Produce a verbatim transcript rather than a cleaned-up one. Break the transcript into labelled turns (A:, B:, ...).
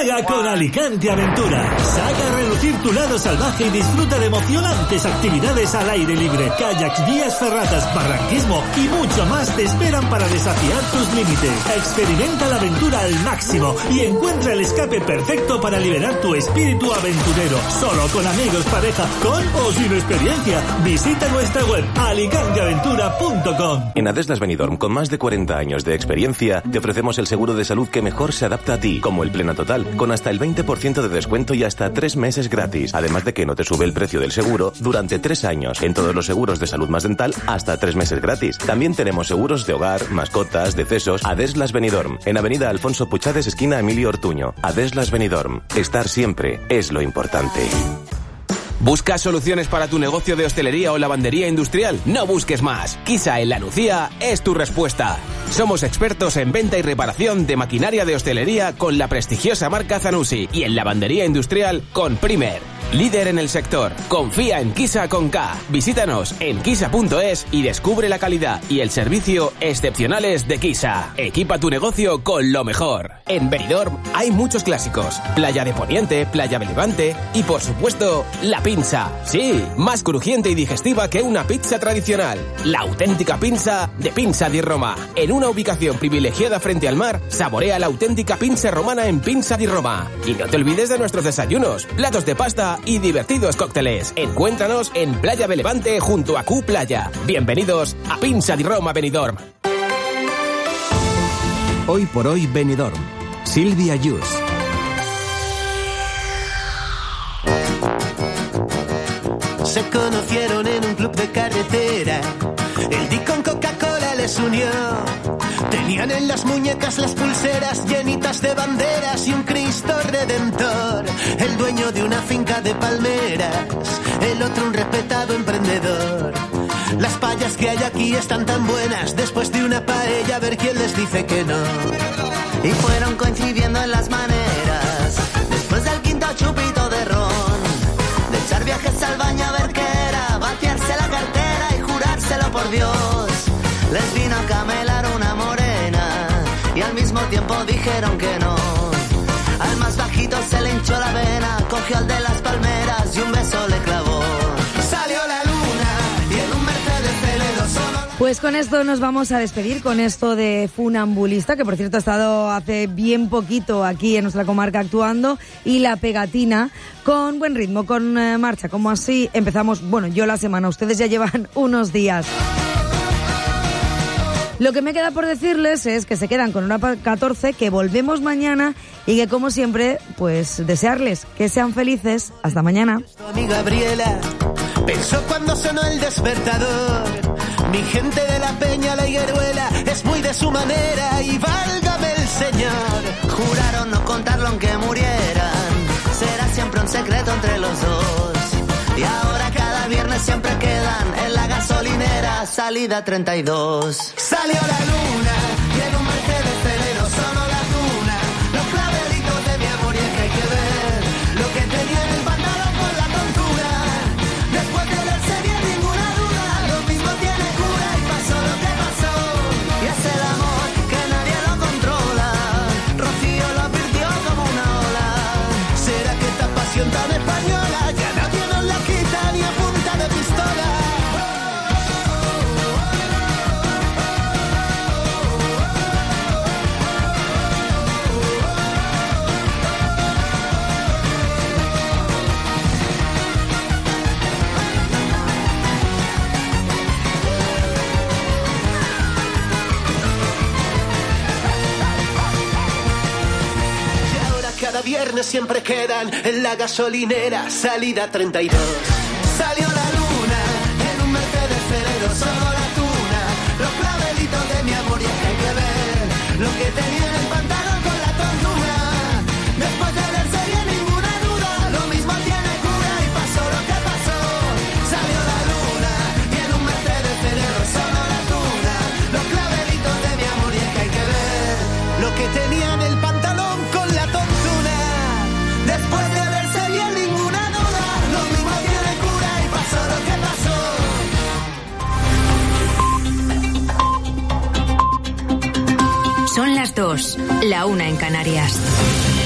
A: Juega con Alicante Aventura. Saca a relucir tu lado salvaje y disfruta de emocionantes actividades al aire libre. Kayaks, vías ferratas, barranquismo y mucho más te esperan para desafiar tus límites. Experimenta la aventura al máximo y encuentra el escape perfecto para liberar tu espíritu aventurero. Solo con amigos, pareja, con o sin experiencia. Visita nuestra web alicante aventura punto com.
B: En Adeslas Benidorm, con más de cuarenta años de experiencia, te ofrecemos el seguro de salud que mejor se adapta a ti, como el Plena Total, con hasta el veinte por ciento de descuento y hasta tres meses gratis. Además de que no te sube el precio del seguro durante tres años. En todos los seguros de salud más dental, hasta tres meses gratis. También tenemos seguros de hogar, mascotas, decesos. Adeslas Benidorm, en Avenida Alfonso Puchades, esquina Emilio Ortuño. Adeslas Benidorm. Estar siempre es lo importante.
C: ¿Buscas soluciones para tu negocio de hostelería o lavandería industrial? No busques más. Quisa en La Nucía es tu respuesta. Somos expertos en venta y reparación de maquinaria de hostelería con la prestigiosa marca Zanussi y en lavandería industrial con Primer. Líder en el sector. Confía en Quisa con K. Visítanos en quisa punto es y descubre la calidad y el servicio excepcionales de Quisa. Equipa tu negocio con lo mejor. En Benidorm hay muchos clásicos. Playa de Poniente, Playa de Levante y por supuesto la pinza. Sí, más crujiente y digestiva que una pizza tradicional. La auténtica pinza de Pinza di Roma. En una ubicación privilegiada frente al mar, saborea la auténtica pinza romana en Pinza di Roma. Y no te olvides de nuestros desayunos, platos de pasta y divertidos cócteles. Encuéntranos en Playa de Levante junto a Q Playa. Bienvenidos a Pinza di Roma Benidorm.
D: Hoy por hoy Benidorm. Silvia Yus.
E: Se conocieron en un club de carretera. El Dick con Coca-Cola les unió. Tenían en las muñecas las pulseras llenitas de banderas y un Cristo Redentor. El dueño de una finca de palmeras, el otro un respetado emprendedor. Las payas que hay aquí están tan buenas, después de una paella a ver quién les dice que no. Y fueron coincidiendo en las maneras, después del quinto chupito de ron, de echar viajes al baño a ver qué era, vaciarse la cartera y jurárselo por Dios. Les vino a camelar una morena y al mismo tiempo dijeron que no. Al más bajito se le hinchó la vena, cogió al de las palmeras y un beso le clavó. Salió la luna y en un Mercedes Celedo solo...
F: Pues con esto nos vamos a despedir, con esto de Funambulista, que por cierto ha estado hace bien poquito aquí en nuestra comarca actuando, y La Pegatina, con buen ritmo, con eh, marcha, como así empezamos, bueno, yo la semana, ustedes ya llevan unos días. Lo que me queda por decirles es que se quedan con una catorce, que volvemos mañana y que, como siempre, pues desearles que sean felices. Hasta mañana.
E: Tu amiga Gabriela pensó cuando sonó el despertador. Mi gente de la Peña, la Higueruela, es muy de su manera y válgame el Señor. Juraron no contarlo aunque murieran. Será siempre un secreto entre los dos. Y ahora cada viernes siempre quedan en la gasolinera, salida treinta y dos. Salió la luna y en un Mercedes Celedo sonó la tuna. Los clavelitos de mi amor y es que hay que ver lo que tenía en el pantalón con la tontura. Después de verse bien ninguna duda, lo mismo tiene cura y pasó lo que pasó. Y es el amor que nadie lo controla. Rocío lo advirtió como una ola. ¿Será que esta pasión tan española ya nadie nos la quita ni a punta de pistola? Cada viernes siempre quedan en la gasolinera, salida treinta y dos. Salió la luna en un Mercedes Celedo, sonó la tuna. Los clavelitos de mi amor y es que hay que ver lo que tenía en el pantalón con la tontura. Después de verse bien ninguna duda, lo mismo tiene cura y pasó lo que pasó. Salió la luna y en un Mercedes Celedo, sonó la tuna. Los clavelitos de mi amor y es que hay que ver lo que tenía en el pantalón con la tontura. Después de verse bien ninguna duda, lo mismo tiene cura y pasó lo que pasó.
G: Son las dos, la una en Canarias.